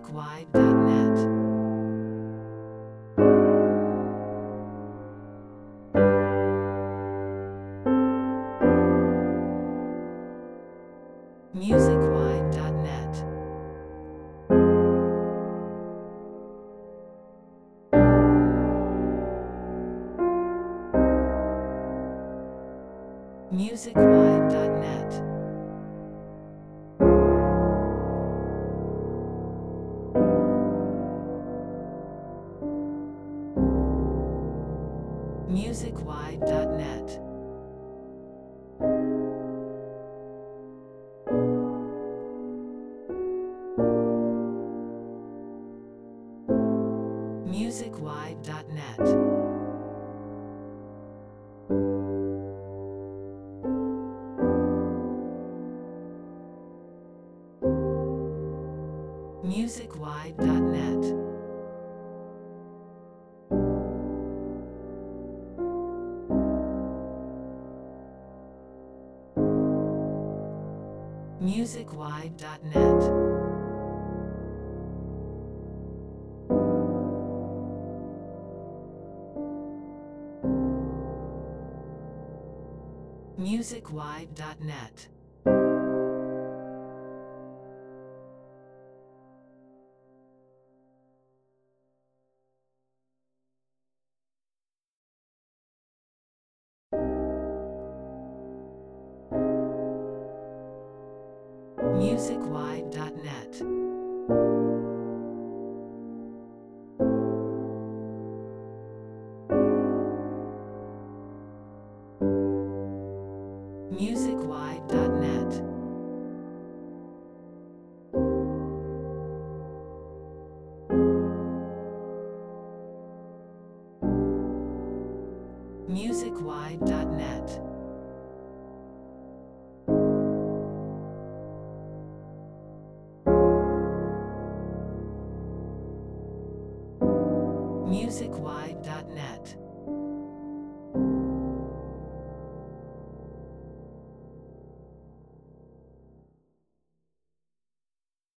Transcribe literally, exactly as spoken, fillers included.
musicwide dot net. musicwide dot net. musicwide dot net. musicwide dot net. musicwide dot net. musicwide dot net. musicwide dot net. musicwide dot net. musicwide dot net. musicwide dot net. musicwide dot net. musicwide dot net.